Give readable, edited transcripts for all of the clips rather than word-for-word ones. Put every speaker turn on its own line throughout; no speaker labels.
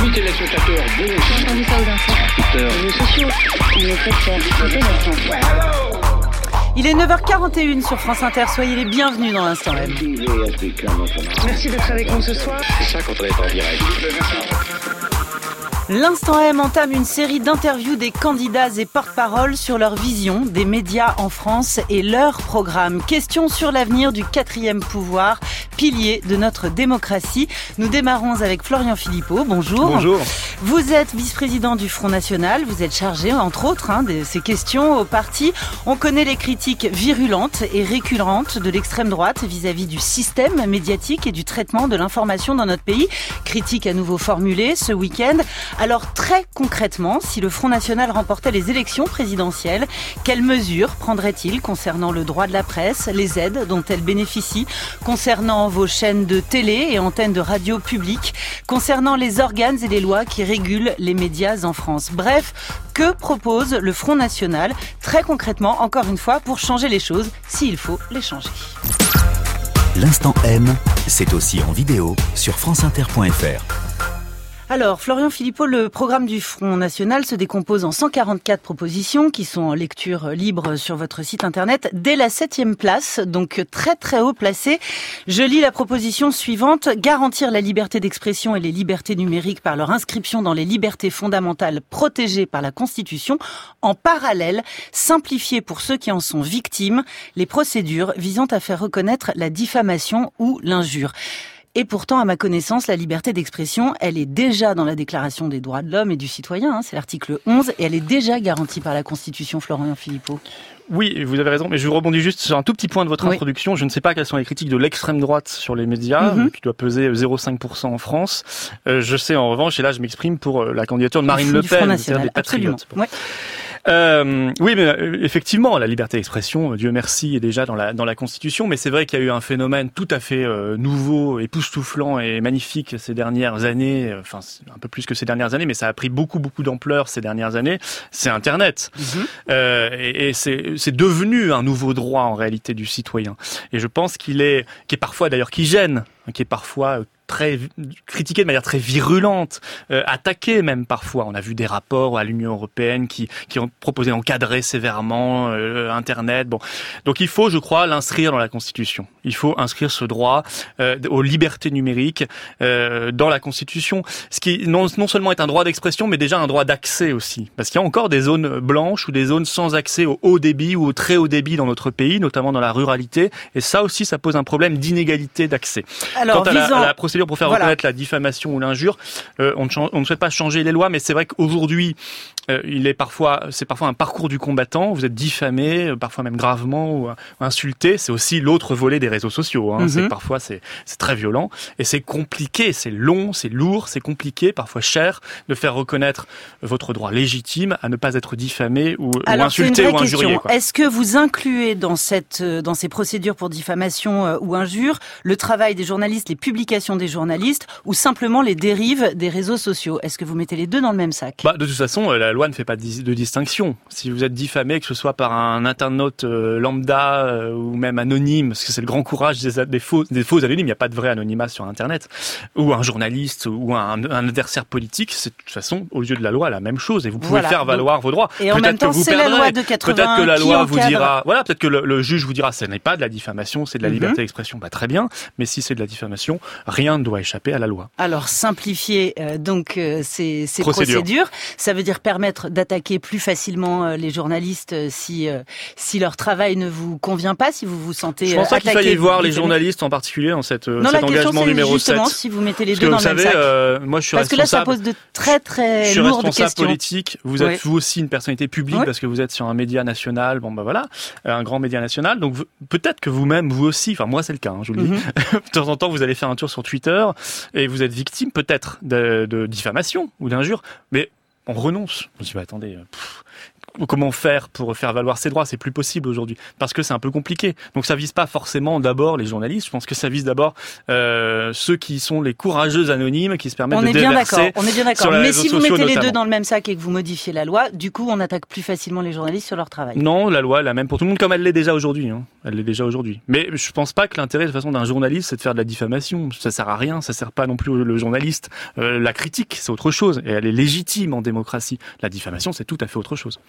Amis téléspectateurs, bonjour.
J'ai entendu ça aux infos. Les réseaux sociaux, on est très fiers.
Il est 9h41 sur France Inter, soyez les bienvenus dans l'Instant M.
Merci d'être avec nous ce soir.
C'est ça quand on est en direct.
L'Instant M entame une série d'interviews des candidats et porte-parole sur leur vision des médias en France et leur programme. Question sur l'avenir du 4e pouvoir, pilier de notre démocratie. Nous démarrons avec Florian Philippot. Bonjour.
Bonjour.
Vous êtes vice-président du Front National. Vous êtes chargé, entre autres, de ces questions au parti. On connaît les critiques virulentes et récurrentes de l'extrême droite vis-à-vis du système médiatique et du traitement de l'information dans notre pays. Critiques à nouveau formulées ce week-end. Alors très concrètement, si le Front National remportait les élections présidentielles, quelles mesures prendrait-il concernant le droit de la presse, les aides dont elle bénéficie, concernant vos chaînes de télé et antennes de radio publiques, concernant les organes et les lois qui régulent les médias en France? Bref, que propose le Front National très concrètement, encore une fois, pour changer les choses, s'il faut les changer?
L'Instant M, c'est aussi en vidéo sur franceinter.fr.
Alors, Florian Philippot, le programme du Front National se décompose en 144 propositions qui sont en lecture libre sur votre site internet dès la 7e place, donc très très haut placé. Je lis la proposition suivante: garantir la liberté d'expression et les libertés numériques par leur inscription dans les libertés fondamentales protégées par la Constitution. En parallèle, simplifier pour ceux qui en sont victimes les procédures visant à faire reconnaître la diffamation ou l'injure. Et pourtant, à ma connaissance, la liberté d'expression, elle est déjà dans la Déclaration des droits de l'homme et du citoyen, c'est l'article 11, et elle est déjà garantie par la Constitution, Florian Philippot.
Oui, vous avez raison, mais je rebondis juste sur un tout petit point de votre introduction. Je ne sais pas quelles sont les critiques de l'extrême droite sur les médias, qui doit peser 0,5% en France. Je sais en revanche, et là je m'exprime pour la candidature de Marine Le Pen, c'est-à-dire des patriotes.
Ouais.
Oui, mais effectivement, la liberté d'expression, Dieu merci, est déjà dans la Constitution, mais c'est vrai qu'il y a eu un phénomène tout à fait nouveau, époustouflant et magnifique ces dernières années, enfin un peu plus que ces dernières années, mais ça a pris beaucoup d'ampleur ces dernières années, c'est Internet. Et c'est devenu un nouveau droit en réalité du citoyen. Et je pense qui est parfois d'ailleurs qui gêne, qui est parfois très critiqué de manière très virulente, attaqué même parfois. On a vu des rapports à l'Union européenne qui ont proposé d'encadrer sévèrement Internet. Bon, donc il faut, je crois, l'inscrire dans la Constitution. Il faut inscrire ce droit aux libertés numériques dans la Constitution, ce qui non seulement est un droit d'expression, mais déjà un droit d'accès aussi, parce qu'il y a encore des zones blanches ou des zones sans accès au haut débit ou au très haut débit dans notre pays, notamment dans la ruralité, et ça aussi, ça pose un problème d'inégalité d'accès.
Alors,
quant à la procédure pour faire reconnaître la diffamation ou l'injure, on ne souhaite pas changer les lois, mais c'est vrai qu'aujourd'hui, c'est parfois un parcours du combattant. Vous êtes diffamé, parfois même gravement ou insulté. C'est aussi l'autre volet des réseaux sociaux. C'est que parfois c'est très violent et c'est compliqué, c'est long, c'est lourd, c'est compliqué, parfois cher de faire reconnaître votre droit légitime à ne pas être diffamé ou insulté ou injurié.
Est-ce que vous incluez dans ces procédures pour diffamation ou injure le travail des journalistes, les publications des journalistes ou simplement les dérives des réseaux sociaux? Est-ce que vous mettez les deux dans le même sac?
De toute façon, la loi ne fait pas de distinction. Si vous êtes diffamé, que ce soit par un internaute lambda ou même anonyme, parce que c'est le grand courage des faux anonymes, il n'y a pas de vrai anonymat sur Internet, ou un journaliste ou un adversaire politique, c'est de toute façon, aux yeux de la loi, la même chose. Et vous pouvez faire valoir vos droits.
Et en même temps, c'est la loi de 80
peut-être que la loi vous
encadre.
dira, peut-être que le juge vous dira, ce n'est pas de la diffamation, c'est de la liberté d'expression. Très bien. Mais si c'est de la diffamation, rien ne doit échapper à la loi.
Alors, simplifier ces procédures, ça veut dire permettre d'attaquer plus facilement les journalistes si leur travail ne vous convient pas, si vous vous sentez attaqué.
Je pense pas qu'il faille voir les journalistes en particulier dans cet engagement numéro 7.
Non, la question, c'est justement si vous mettez les deux dans le même sac.
Moi, je suis
parce que là, ça pose de très très lourdes questions.
Je suis responsable politique. Vous êtes vous aussi une personnalité publique parce que vous êtes sur un média national. Un grand média national. Donc peut-être que vous-même, vous aussi, enfin moi c'est le cas, je vous le dis. De temps en temps, vous allez faire un tour sur Twitter et vous êtes victime peut-être de diffamation ou d'injure, mais on renonce. On se dit attendez. comment faire pour faire valoir ses droits, c'est plus possible aujourd'hui parce que c'est un peu compliqué. Donc ça vise pas forcément d'abord les journalistes, je pense que ça vise d'abord ceux qui sont les courageux anonymes qui se permettent de déverser.
On est bien d'accord. Mais si vous mettez les deux dans le même sac et que vous modifiez la loi, du coup on attaque plus facilement les journalistes sur leur travail.
Non, la loi est la même pour tout le monde comme elle l'est déjà aujourd'hui. Elle l'est déjà aujourd'hui. Mais je pense pas que l'intérêt de toute façon d'un journaliste c'est de faire de la diffamation. Ça sert à rien, ça sert pas non plus le journaliste. La critique c'est autre chose et elle est légitime en démocratie. La diffamation c'est tout à fait autre chose.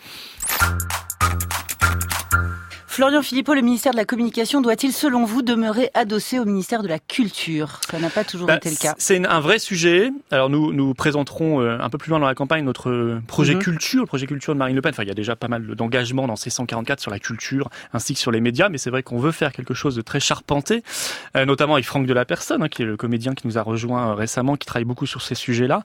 Florian Philippot, le ministère de la Communication doit-il, selon vous, demeurer adossé au ministère de la Culture ? Ça n'a pas toujours été le cas.
C'est un vrai sujet. Alors nous présenterons un peu plus loin dans la campagne notre projet culture, le projet culture de Marine Le Pen. Enfin, il y a déjà pas mal d'engagements dans ces 144 sur la culture ainsi que sur les médias, mais c'est vrai qu'on veut faire quelque chose de très charpenté, notamment avec Franck Delapersonne, qui est le comédien qui nous a rejoint récemment, qui travaille beaucoup sur ces sujets-là.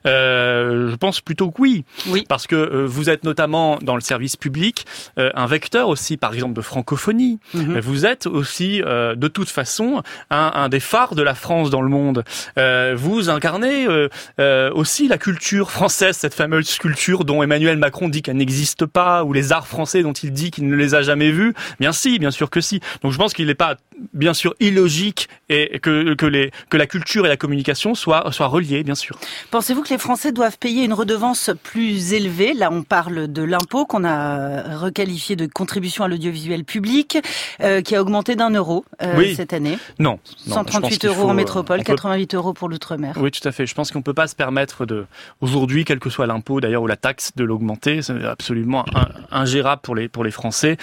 Je pense plutôt que oui. Parce que vous êtes notamment dans le service public, un vecteur aussi, par exemple, de francophonie. Vous êtes aussi, de toute façon, un des phares de la France dans le monde. Vous incarnez aussi la culture française, cette fameuse culture dont Emmanuel Macron dit qu'elle n'existe pas, ou les arts français dont il dit qu'il ne les a jamais vus. Bien sûr que si. Donc je pense qu'il n'est pas, bien sûr, illogique et que la culture et la communication soient reliées, bien sûr.
Pensez-vous que les Français doivent payer une redevance plus élevée ? Là, on parle de l'impôt qu'on a requalifié de contribution à l'audiovisuel public, qui a augmenté d'€1 cette année.
Non.
138 € en métropole, 88 € pour l'outre-mer.
Oui, tout à fait. Je pense qu'on ne peut pas se permettre aujourd'hui, quel que soit l'impôt d'ailleurs ou la taxe, de l'augmenter. C'est absolument ingérable pour les Français.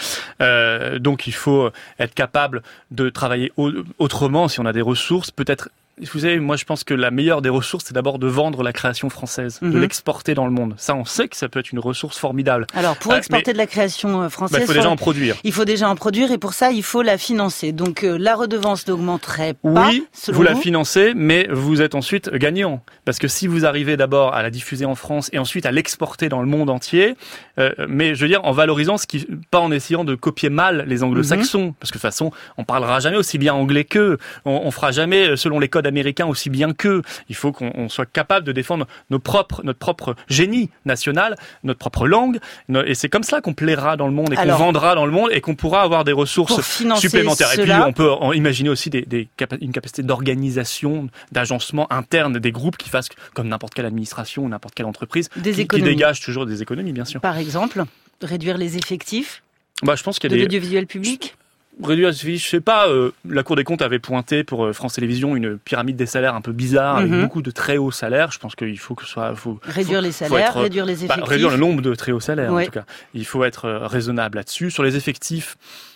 Donc il faut être capable de travailler autrement si on a des ressources, peut-être. Vous savez, moi je pense que la meilleure des ressources, c'est d'abord de vendre la création française, de l'exporter dans le monde. Ça, on sait que ça peut être une ressource formidable.
Alors, pour exporter de la création française,
il faut déjà en produire.
Il faut déjà en produire et pour ça, il faut la financer. Donc, la redevance n'augmenterait pas.
Oui, vous la financez, mais vous êtes ensuite gagnant. Parce que si vous arrivez d'abord à la diffuser en France et ensuite à l'exporter dans le monde entier, mais je veux dire en valorisant pas en essayant de copier mal les anglo-saxons, parce que de toute façon, on parlera jamais aussi bien anglais qu'eux. On fera jamais selon les codes américains aussi bien qu'eux. Il faut qu'on soit capable de défendre notre propre génie national, notre propre langue, et c'est comme ça qu'on plaira dans le monde et qu'on vendra dans le monde et qu'on pourra avoir des ressources supplémentaires. Et puis on peut imaginer aussi une capacité d'organisation, d'agencement interne des groupes qui fassent comme n'importe quelle administration ou n'importe quelle entreprise, qui dégage toujours des économies, bien sûr.
Par exemple, réduire les effectifs
je pense qu'il y a
de l'audiovisuel public.
Réduire, je sais pas, la Cour des comptes avait pointé pour France Télévisions une pyramide des salaires un peu bizarre, avec beaucoup de très hauts salaires. Je pense qu'il faut que
réduire les salaires, réduire les effectifs.
Réduire le nombre de très hauts salaires, en tout cas. Il faut être raisonnable là-dessus. Sur les effectifs,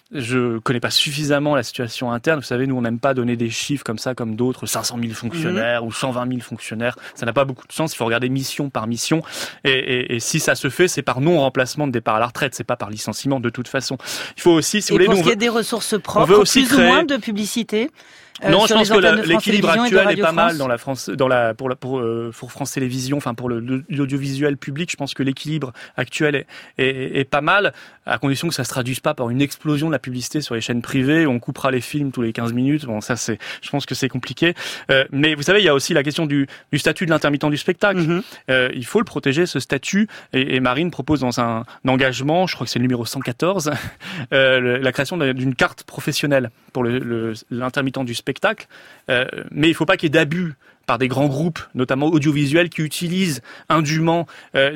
je connais pas suffisamment la situation interne. Vous savez, nous, on n'aime pas donner des chiffres comme ça, comme d'autres, 500 000 fonctionnaires ou 120 000 fonctionnaires. Ça n'a pas beaucoup de sens. Il faut regarder mission par mission. Et si ça se fait, c'est par non-remplacement de départ à la retraite. C'est pas par licenciement de toute façon. Il faut aussi, si vous voulez,
pour qu'il y ait des ressources propres, plus ou moins de publicité.
Non, je pense que l'équilibre actuel est pas mal dans la France, pour France Télévisions, enfin pour l'audiovisuel public. Je pense que l'équilibre actuel est pas mal, à condition que ça se traduise pas par une explosion de la publicité sur les chaînes privées où on coupera les films tous les 15 minutes. Bon, ça je pense que c'est compliqué. Mais vous savez, il y a aussi la question du statut de l'intermittent du spectacle. Il faut le protéger, ce statut. Et Marine propose dans un engagement, je crois que c'est le numéro 114, la création d'une carte professionnelle pour l'intermittent du spectacle, mais il ne faut pas qu'il y ait d'abus par des grands groupes, notamment audiovisuels, qui utilisent indûment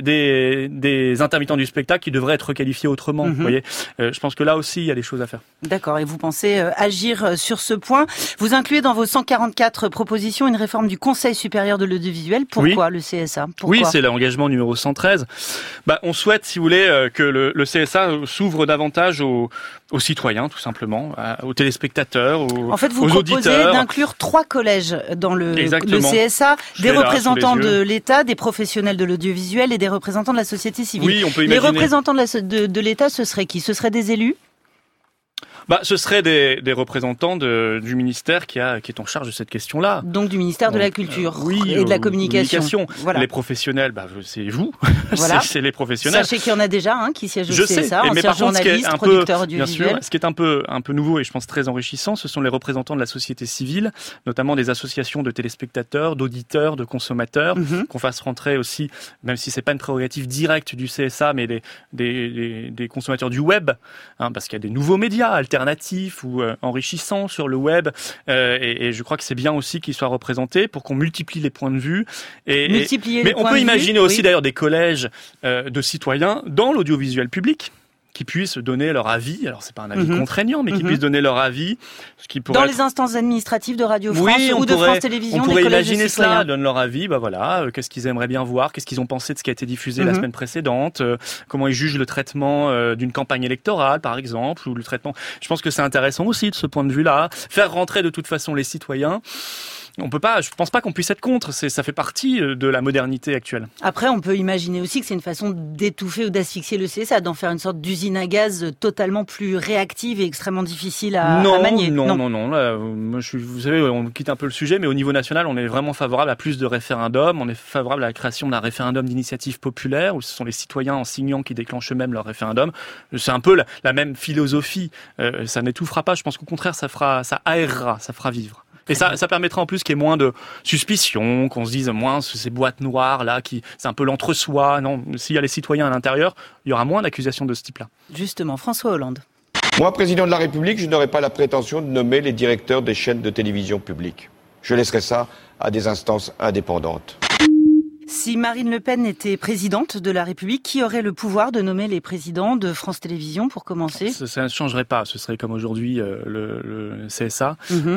des intermittents du spectacle qui devraient être qualifiés autrement. Vous voyez, je pense que là aussi, il y a des choses à faire.
D'accord, et vous pensez agir sur ce point. Vous incluez dans vos 144 propositions une réforme du Conseil supérieur de l'audiovisuel. Pourquoi le CSA ?
Oui, c'est l'engagement numéro 113. On souhaite, si vous voulez, que le CSA s'ouvre davantage aux citoyens, tout simplement, aux téléspectateurs, aux auditeurs.
En fait, vous proposez d'inclure 3 collèges dans le CSA, des représentants de l'État, des professionnels de l'audiovisuel et des représentants de la société civile.
Oui, on peut imaginer.
Les représentants de l'État, ce seraient qui ? Ce seraient des élus ?
Ce serait des représentants du ministère qui est en charge de cette question-là.
Donc du ministère de la Culture et de la communication.
Voilà. Les professionnels, c'est vous.
Voilà.
c'est les professionnels.
Sachez qu'il y en a déjà qui siègent au CSA,
mais
anciens journalistes, producteurs audiovisuels.
Ce qui est un peu nouveau et je pense très enrichissant, ce sont les représentants de la société civile, notamment des associations de téléspectateurs, d'auditeurs, de consommateurs, qu'on fasse rentrer aussi, même si c'est pas une prérogative directe du CSA, mais des consommateurs du web, parce qu'il y a des nouveaux médias alternatifs ou enrichissants sur le web, et je crois que c'est bien aussi qu'ils soient représentés pour qu'on multiplie les points de vue. Mais on peut imaginer aussi d'ailleurs des collèges de citoyens dans l'audiovisuel public qui puissent donner leur avis. Alors c'est pas un avis contraignant, mais qui puissent donner leur avis. Ce qui pourrait
les instances administratives de Radio France ou de France Télévisions,
on pourrait
des collèges
imaginer
de citoyens.
cela, donnent leur avis. Qu'est-ce qu'ils aimeraient bien voir, qu'est-ce qu'ils ont pensé de ce qui a été diffusé la semaine précédente, comment ils jugent le traitement d'une campagne électorale, par exemple, ou le traitement. Je pense que c'est intéressant aussi de ce point de vue-là. Faire rentrer de toute façon les citoyens. Je pense pas qu'on puisse être contre. Ça fait partie de la modernité actuelle. Après,
on peut imaginer aussi que c'est une façon d'étouffer ou d'asphyxier le CSA, d'en faire une sorte d'usine à gaz totalement plus réactive et extrêmement difficile à manier.
Non. Là, vous savez, on quitte un peu le sujet, mais au niveau national, on est vraiment favorable à plus de référendums. On est favorable à la création d'un référendum d'initiative populaire, où ce sont les citoyens en signant qui déclenchent eux-mêmes leur référendum. C'est un peu la même philosophie. Ça n'étouffera pas. Je pense qu'au contraire, ça aérera, ça fera vivre. Et ça permettra en plus qu'il y ait moins de suspicions, qu'on se dise moins ces boîtes noires là, c'est un peu l'entre-soi. Non, s'il y a les citoyens à l'intérieur, il y aura moins d'accusations de ce type-là.
Justement, François Hollande.
Moi, président de la République, je n'aurai pas la prétention de nommer les directeurs des chaînes de télévision publiques. Je laisserai ça à des instances indépendantes.
Si Marine Le Pen était présidente de la République, qui aurait le pouvoir de nommer les présidents de France Télévisions pour commencer ?
Ça ne changerait pas. Ce serait comme aujourd'hui le CSA.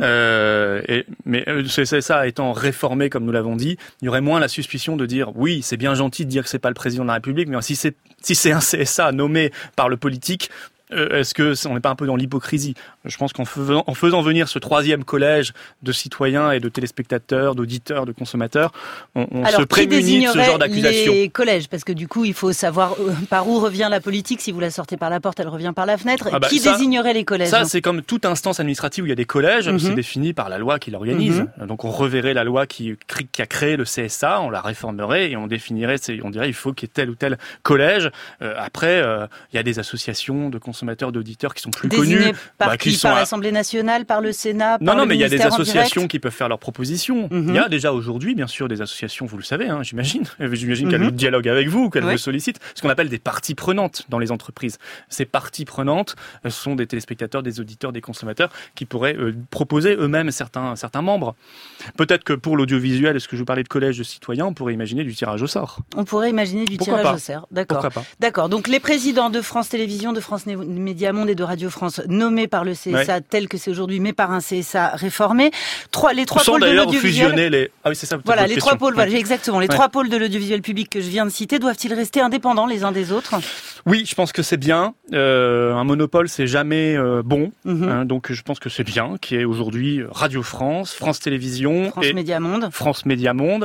Mais le CSA étant réformé, comme nous l'avons dit, il y aurait moins la suspicion de dire oui, c'est bien gentil de dire que c'est pas le président de la République, mais si c'est un CSA nommé par le politique, est-ce que on n'est pas un peu dans l'hypocrisie ? Je pense qu'en faisant venir ce troisième collège de citoyens et de téléspectateurs, d'auditeurs, de consommateurs, on se prémunit de ce genre d'accusation.
Les collèges, parce que du coup, il faut savoir par où revient la politique. Si vous la sortez par la porte, elle revient par la fenêtre. Qui désignerait les collèges ?
Ça, c'est comme toute instance administrative où il y a des collèges. C'est défini par la loi qui l'organise. Donc, on reverrait la loi qui a créé le CSA, on la réformerait et on définirait. On dirait il faut qu'il y ait tel ou tel collège. Après, il y a des associations de consommateurs, d'auditeurs qui sont plus connus,
par l'Assemblée nationale, par le Sénat, par le
mais il y a des
ministère
associations qui peuvent faire leurs propositions. Il y a déjà aujourd'hui, bien sûr, des associations, vous le savez, j'imagine qu'elles dialoguent avec vous, qu'elles vous sollicitent, ce qu'on appelle des parties prenantes dans les entreprises. Ces parties prenantes sont des téléspectateurs, des auditeurs, des consommateurs qui pourraient proposer eux-mêmes certains membres. Peut-être que pour l'audiovisuel, est-ce que je vous parlais de collège de citoyens, on pourrait imaginer du tirage au sort.
On pourrait imaginer du tirage au sort, d'accord.
Pourquoi pas.
D'accord, donc les présidents de France Télévisions, de France Média Monde et de Radio France nommés par le CSA tel que c'est aujourd'hui, mais par un CSA réformé. Les trois pôles de l'audiovisuel.
c'est ça.
Voilà, les trois pôles. Voilà, exactement. Les trois pôles de l'audiovisuel public que je viens de citer doivent-ils rester indépendants les uns des autres ?
Oui, je pense que c'est bien. Un monopole, c'est jamais bon. Donc, je pense que c'est bien qu'il y ait aujourd'hui Radio France, France Télévisions, France Média Monde.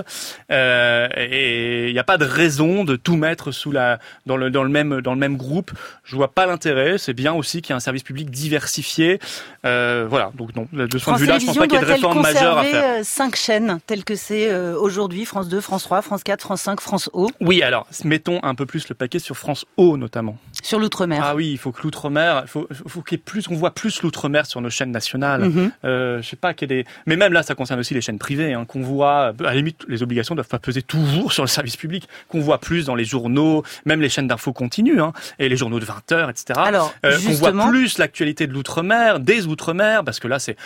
Et il n'y a pas de raison de tout mettre dans le même groupe. Je vois pas l'intérêt. C'est bien aussi qu'il y ait un service public diversifié. Voilà. Donc non, de ce point de vue-là, je pense pas qu'il y ait de réforme majeure à faire.
5 chaînes telles que c'est aujourd'hui, France 2, France 3, France 4, France 5, France O.
Oui, alors mettons un peu plus le paquet sur France O notamment.
Sur l'outre-mer.
Ah oui, il faut que l'outre-mer, faut qu'il y ait plus, on voit plus l'outre-mer sur nos chaînes nationales. Je sais pas qu'il y ait mais même là, ça concerne aussi les chaînes privées, qu'on voit. À la limite, les obligations doivent pas peser toujours sur le service public, qu'on voit plus dans les journaux, même les chaînes d'infos continues, et les journaux de 20 heures, etc.
Alors,
qu'on voit plus l'actualité de l'outre-mer, des outre-mer, parce que là, c'est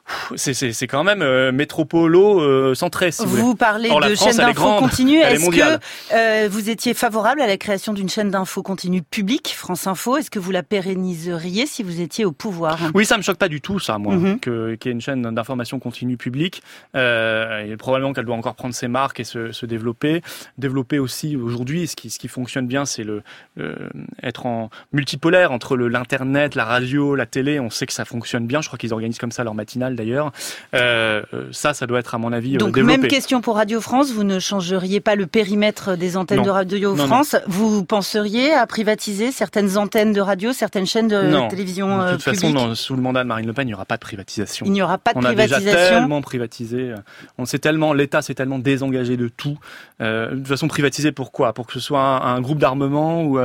quand même métropolo-centré, si vous voulez.
Vous parlez de chaîne d'infos continue. Est-ce que vous étiez favorable à la création d'une chaîne d'infos continue publique, France Info ? Est-ce que vous la pérenniseriez si vous étiez au pouvoir ?
Oui, ça me choque pas du tout, ça, moi, qu'il y ait une chaîne d'information continue publique. Et probablement qu'elle doit encore prendre ses marques et se développer. Développer aussi, aujourd'hui, ce qui fonctionne bien, c'est être en multipolaire entre l'internet, la radio, la télé. On sait que ça fonctionne bien. Je crois qu'ils organisent comme ça leur matinale mal d'ailleurs. Ça doit être à mon avis
donc
développé.
Même question pour Radio France, vous ne changeriez pas le périmètre des antennes de Radio France. Vous penseriez à privatiser certaines antennes de radio, certaines chaînes de télévision publique?
De toute façon, sous le mandat de Marine Le Pen, il n'y aura pas de privatisation.
Il n'y aura pas de privatisation.
On a déjà tellement privatisé. L'État s'est tellement désengagé de tout. De toute façon, privatiser pourquoi? Pour que ce soit un groupe d'armement ou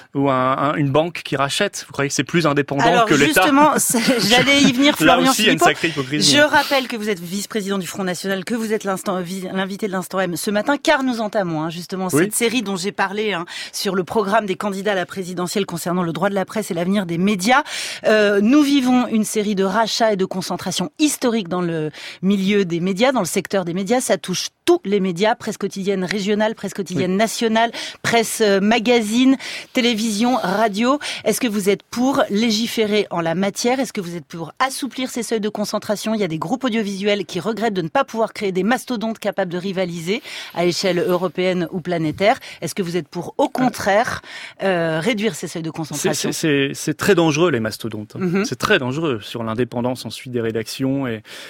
une banque qui rachète? Vous croyez que c'est plus indépendant que l'État?
Alors justement, j'allais y venir, Florian
Là aussi, il y a une
Philippot.
sacrée hypocrisie.
Je rappelle que vous êtes vice-président du Front National, que vous êtes l'invité de l'Instant M ce matin, car nous entamons justement cette série dont j'ai parlé sur le programme des candidats à la présidentielle concernant le droit de la presse et l'avenir des médias. Nous vivons une série de rachats et de concentration historique dans le milieu des médias, dans le secteur des médias. Ça touche tous les médias, presse quotidienne régionale, presse quotidienne nationale, presse magazine, télévision, radio. Est-ce que vous êtes pour légiférer en la matière? Est-ce que vous êtes pour assouplir ces seuils de concentration? Il y a des groupes audiovisuels qui regrettent de ne pas pouvoir créer des mastodontes capables de rivaliser à échelle européenne ou planétaire. Est-ce que vous êtes pour, au contraire, réduire ces seuils de concentration?
C'est très dangereux, les mastodontes. C'est très dangereux sur l'indépendance ensuite des rédactions.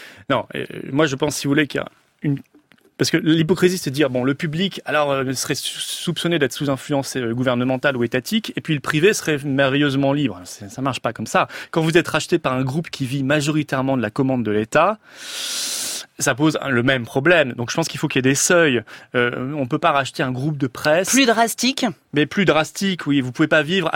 Moi, je pense, si vous voulez, qu'il y a une... Parce que l'hypocrisie, c'est de dire, le public, serait soupçonné d'être sous influence gouvernementale ou étatique, et puis le privé serait merveilleusement libre. Ça marche pas comme ça. Quand vous êtes racheté par un groupe qui vit majoritairement de la commande de l'État, ça pose le même problème. Donc je pense qu'il faut qu'il y ait des seuils. On peut pas racheter un groupe de presse.
Plus drastique.
Mais plus drastique, oui. Vous pouvez pas vivre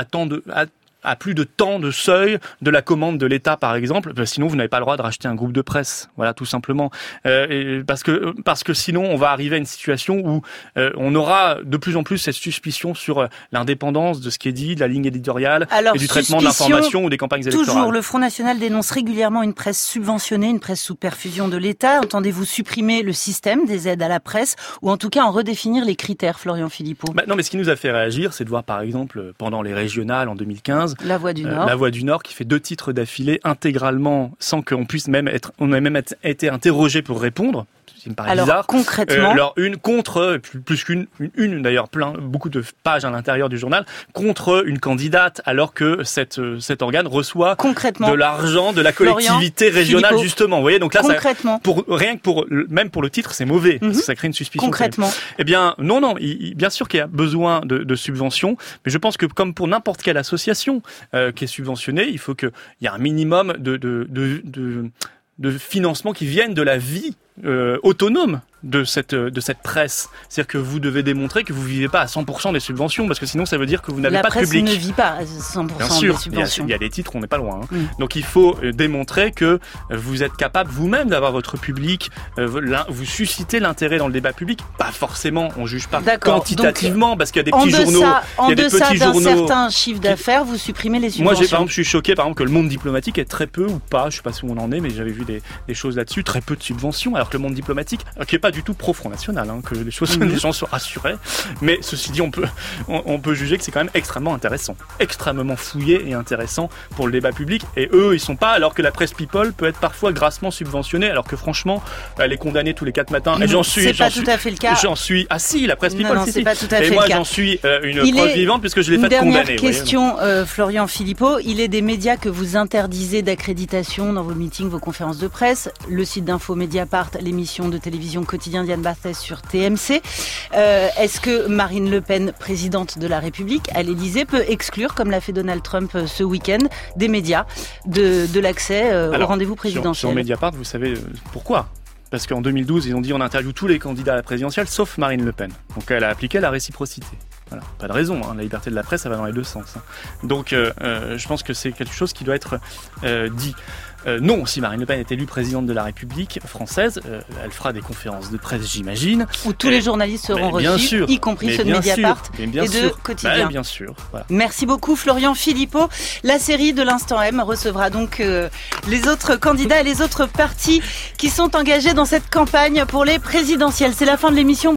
à plus de temps de seuil de la commande de l'État, par exemple, sinon vous n'avez pas le droit de racheter un groupe de presse. Voilà, tout simplement. Parce que sinon, on va arriver à une situation où on aura de plus en plus cette suspicion sur l'indépendance de ce qui est dit, de la ligne éditoriale et du traitement de l'information ou des campagnes électorales.
Toujours, le Front National dénonce régulièrement une presse subventionnée, une presse sous perfusion de l'État. Entendez-vous supprimer le système des aides à la presse ou en tout cas en redéfinir les critères, Florian Philippot?
Non, mais ce qui nous a fait réagir, c'est de voir, par exemple, pendant les régionales en 2015,
La Voix du Nord.
La Voix du Nord qui fait 2 titres d'affilée intégralement sans qu'on puisse on a même été interrogé pour répondre. Ça me paraît bizarre.
Concrètement,
une contre, plus qu'une d'ailleurs, beaucoup de pages à l'intérieur du journal, contre une candidate, alors que cet organe reçoit de l'argent de la collectivité régionale, Philippot, justement. Vous voyez, donc là,
concrètement,
même pour le titre, c'est mauvais. Parce que ça crée une suspicion.
Concrètement.
Eh bien, non, bien sûr qu'il y a besoin de subventions, mais je pense que comme pour n'importe quelle association qui est subventionnée, il faut qu'il y ait un minimum de financement qui viennent de la vie autonome de cette presse. C'est-à-dire que vous devez démontrer que vous vivez pas à 100% des subventions, parce que sinon ça veut dire que vous n'avez pas de public.
La presse ne vit pas à 100%
Bien sûr,
des subventions.
Il y a des titres, on n'est pas loin. Donc il faut démontrer que vous êtes capable vous-même d'avoir votre public, vous suscitez l'intérêt dans le débat public. Pas forcément, on juge pas quantitativement, parce qu'il y a des petits journaux, il y a des petits journaux. En deçà d'un certain chiffre
d'affaires, vous supprimez les subventions.
Moi, par exemple, je suis choqué que le Monde diplomatique ait très peu ou pas, je sais pas où on en est, mais j'avais vu des choses là-dessus, très peu de subventions, alors que le Monde diplomatique, qui est pas du tout pro-Front National, que les gens soient rassurés. Mais ceci dit, on peut juger que c'est quand même extrêmement intéressant, extrêmement fouillé et intéressant pour le débat public. Et eux, ils sont pas, alors que la presse People peut être parfois grassement subventionnée, alors que franchement, elle est condamnée tous les 4 matins. Et
c'est pas tout à fait le cas.
Ah si, la presse People,
c'est pas tout à fait
et moi,
le cas.
J'en suis une preuve vivante puisque je l'ai fait condamner.
Une dernière question, Florian Philippot. Il est des médias que vous interdisez d'accréditation dans vos meetings, vos conférences de presse. Le site d'info Mediapart, l'émission de télévision quotidien Diane Barthès sur TMC. Est-ce que Marine Le Pen, présidente de la République, à l'Élysée, peut exclure, comme l'a fait Donald Trump ce week-end, des médias de l'accès au rendez-vous présidentiel?
Sur Mediapart, vous savez pourquoi? Parce qu'en 2012, ils ont dit on interviewe tous les candidats à la présidentielle, sauf Marine Le Pen. Donc elle a appliqué la réciprocité. Voilà. Pas de raison, la liberté de la presse, ça va dans les deux sens. Donc je pense que c'est quelque chose qui doit être dit. Non, si Marine Le Pen est élue présidente de la République française, elle fera des conférences de presse, j'imagine.
Où tous les journalistes seront reçus, y compris ceux de Mediapart et de Quotidien.
Bien sûr. Voilà.
Merci beaucoup Florian Philippot. La série de l'Instant M recevra donc les autres candidats et les autres partis qui sont engagés dans cette campagne pour les présidentielles. C'est la fin de l'émission.